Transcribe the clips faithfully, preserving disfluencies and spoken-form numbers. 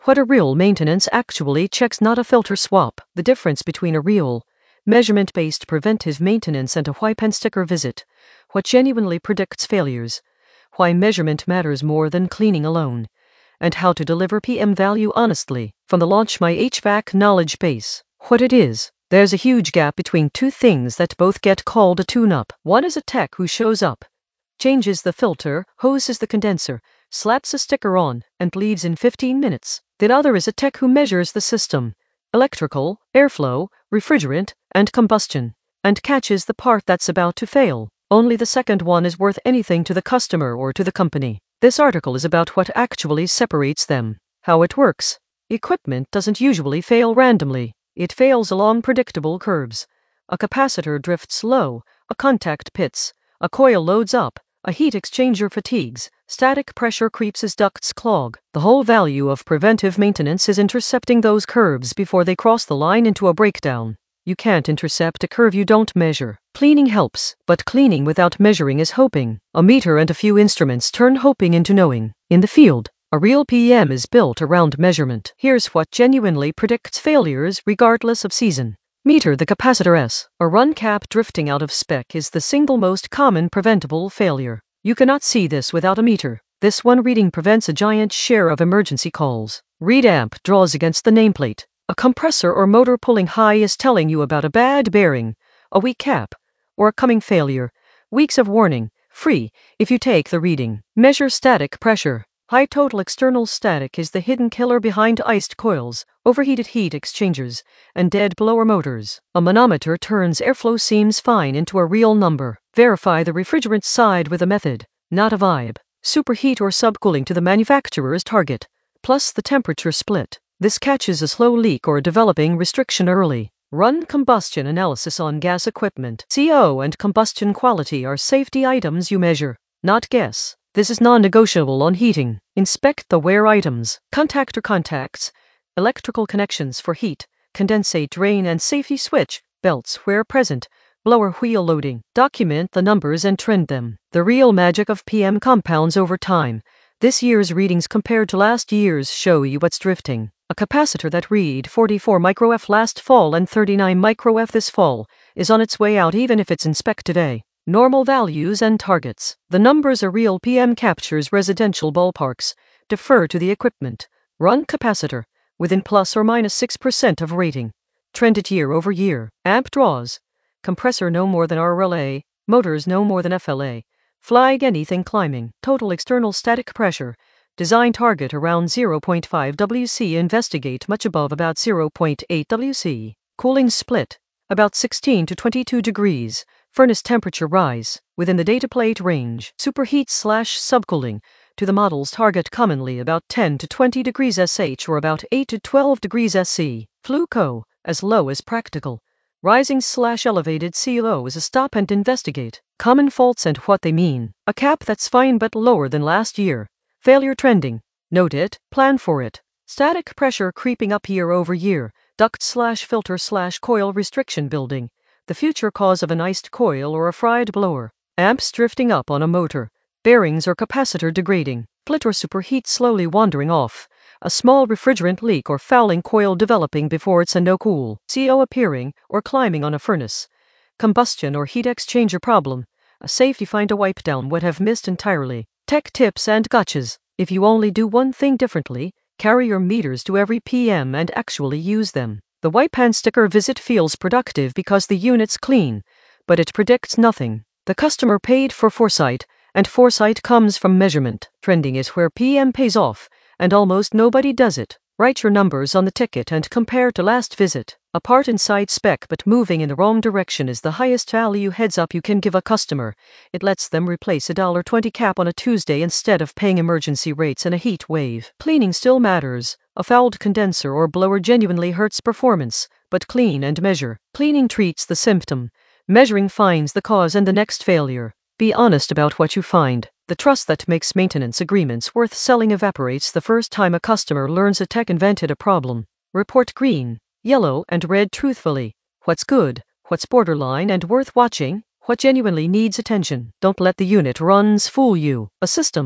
What a real maintenance actually checks, not a filter swap. The difference between a real, measurement-based preventive maintenance and a wipe and sticker visit. What genuinely predicts failures. Why measurement matters more than cleaning alone. And how to deliver P M value honestly. From the Launch My H V A C knowledge base. What it is. There's a huge gap between two things that both get called a tune-up. One is a tech who shows up, changes the filter, hoses the condenser, slaps a sticker on, and leaves in fifteen minutes. The other is a tech who measures the system, electrical, airflow, refrigerant, and combustion, and catches the part that's about to fail. Only the second one is worth anything to the customer or to the company. This article is about what actually separates them. How it works. Equipment doesn't usually fail randomly. It fails along predictable curves. A capacitor drifts low, a contact pits, a coil loads up, a heat exchanger fatigues, static pressure creeps as ducts clog. The whole value of preventive maintenance is intercepting those curves before they cross the line into a breakdown. You can't intercept a curve you don't measure. Cleaning helps, but cleaning without measuring is hoping. A meter and a few instruments turn hoping into knowing. In the field, a real P M is built around measurement. Here's what genuinely predicts failures regardless of season. Meter the capacitor S. A run cap drifting out of spec is the single most common preventable failure. You cannot see this without a meter. This one reading prevents a giant share of emergency calls. Read amp draws against the nameplate. A compressor or motor pulling high is telling you about a bad bearing, a weak cap, or a coming failure. Weeks of warning, free, if you take the reading. Measure static pressure. High total external static is the hidden killer behind iced coils, overheated heat exchangers, and dead blower motors. A manometer turns airflow seems fine into a real number. Verify the refrigerant side with a method, not a vibe. Superheat or subcooling to the manufacturer's target, plus the temperature split. This catches a slow leak or a developing restriction early. Run combustion analysis on gas equipment. C O and combustion quality are safety items you measure, not guess. This is non-negotiable on heating. Inspect the wear items. Contactor contacts, electrical connections for heat, condensate drain and safety switch, belts where present, blower wheel loading. Document the numbers and trend them. The real magic of P M compounds over time. This year's readings compared to last year's show you what's drifting. A capacitor that read forty-four microF last fall and thirty-nine microF this fall is on its way out even if it's in spec today. Normal values and targets. The numbers a real P M captures residential ballparks. Defer to the equipment. Run capacitor within plus or minus six percent of rating. Trend it year over year. Amp draws. Compressor no more than R L A. Motors no more than F L A. Flag anything climbing. Total external static pressure. Design target around zero point five W C. Investigate much above about zero point eight W C. Cooling split. About sixteen to twenty-two degrees. Furnace temperature rise, within the data plate range. Superheat slash subcooling, to the model's target commonly about ten to twenty degrees S H or about eight to twelve degrees S C. Fluco, as low as practical. Rising slash elevated C O is a stop and investigate. Common faults and what they mean. A cap that's fine but lower than last year. Failure trending. Note it, plan for it. Static pressure creeping up year over year. Duct slash filter slash coil restriction building. The future cause of an iced coil or a fried blower. Amps drifting up on a motor. Bearings or capacitor degrading. Split or superheat slowly wandering off. A small refrigerant leak or fouling coil developing before it's a no-cool. C O appearing or climbing on a furnace. Combustion or heat exchanger problem. A safety find a wipe down would have missed entirely. Tech tips and gotchas. If you only do one thing differently, carry your meters to every P M and actually use them. The wipe and sticker visit feels productive because the unit's clean, but it predicts nothing. The customer paid for foresight, and foresight comes from measurement. Trending is where P M pays off, and almost nobody does it. Write your numbers on the ticket and compare to last visit. A part inside spec but moving in the wrong direction is the highest value heads up you can give a customer. It lets them replace a one dollar twenty cap on a Tuesday instead of paying emergency rates in a heat wave. Cleaning still matters. A fouled condenser or blower genuinely hurts performance, but clean and measure. Cleaning treats the symptom. Measuring finds the cause and the next failure. Be honest about what you find. The trust that makes maintenance agreements worth selling evaporates the first time a customer learns a tech invented a problem. Report green, yellow, and red truthfully. What's good, what's borderline and worth watching, what genuinely needs attention. Don't let the unit runs fool you. A system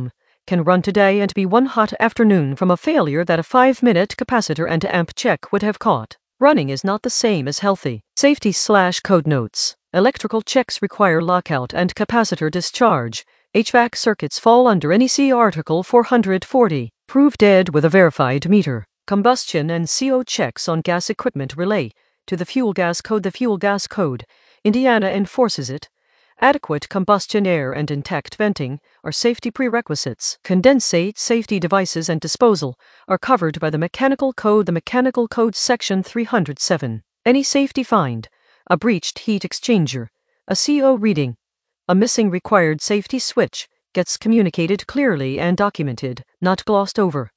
can run today and be one hot afternoon from a failure that a five-minute capacitor and amp check would have caught. Running is not the same as healthy. Safety slash code notes. Electrical checks require lockout and capacitor discharge. H V A C circuits fall under N E C Article four forty. Prove dead with a verified meter. Combustion and C O checks on gas equipment relay to the fuel gas code. The fuel gas code, Indiana enforces it. Adequate combustion air and intact venting are safety prerequisites. Condensate safety devices and disposal are covered by the Mechanical Code. The Mechanical Code Section three oh seven. Any safety find: a breached heat exchanger, a C O reading, a missing required safety switch, gets communicated clearly and documented, not glossed over.